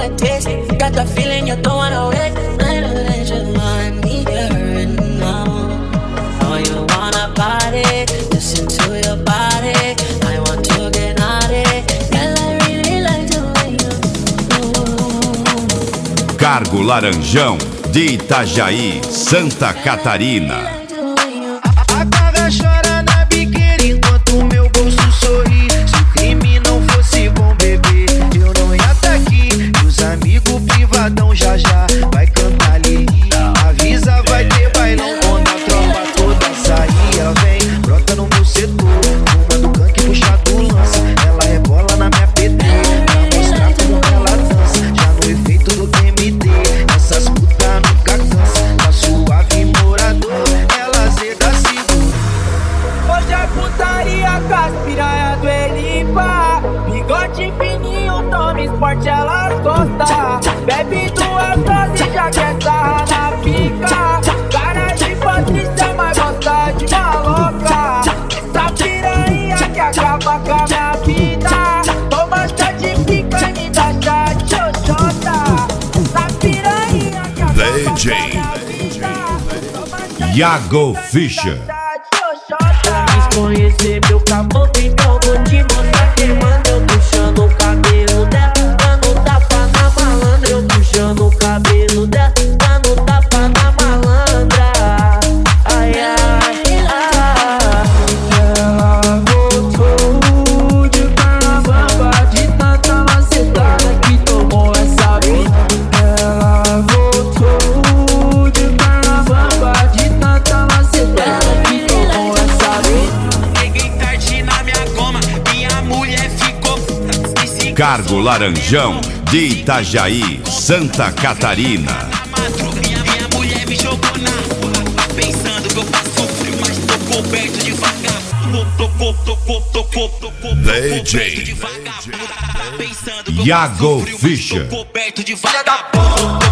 like this. Got the feeling you're throwing away. I know that your mind need hurting now. Oh, you wanna party? Listen to your body. I want to get naughty. Girl, I really like the way you move. Cargo Laranjão, de Itajaí, Santa Catarina. A cara chora na biqueira enquanto meu bolso sorri. Se o crime não fosse bom, bebê, eu não ia tá aqui. E os amigos privadão já vai cantar Lili. Avisa, vai ter bailão quando a tropa toda sair. Ela vem, brota no meu setor, fumando canque, puxado lança. Ela rebola na minha PT, pra mostrar como ela dança. Já no efeito do MD, essas putas nunca cansam. Tá suave morador, ela zeda segura. Hoje é putaria com as piranha do Elipa. Bigode fininho, tome esporte, elas gostam. Bebe duas doses, já quer sarrar na pica. Cara de Patrícia, mas gosta de maloca. Essa piranha que acaba com a minha vida. Toma chá de pica e me dá chá de xoxota. Essa piranha que acaba DJ com a minha vida. Toma chá de Iago Fischer. Quis conhecer meu caboclo, então vou te mostrar queimando. Eu puxando o cabelo dela, dando tapa na malandra. Eu puxando o cabelo dela, dando tapa na malandra. Ai, ai, ai. Ela voltou de Carnaval, de tanta macetada que tomou essa vida. Ela voltou de Carnaval, de tanta macetada que tomou essa vida. Peguei tarde na minha goma, minha mulher ficou. Cargo Laranjão, de Itajaí, Santa Catarina. Na madruga, minha mulher me jogou na rua, pensando que eu passo frio, mas tô coberto de vagabundo. Tô DJ coberto de vagabundo. Pensando que eu Iago passo frio, mas Fischer. tô coberto de vagabundo.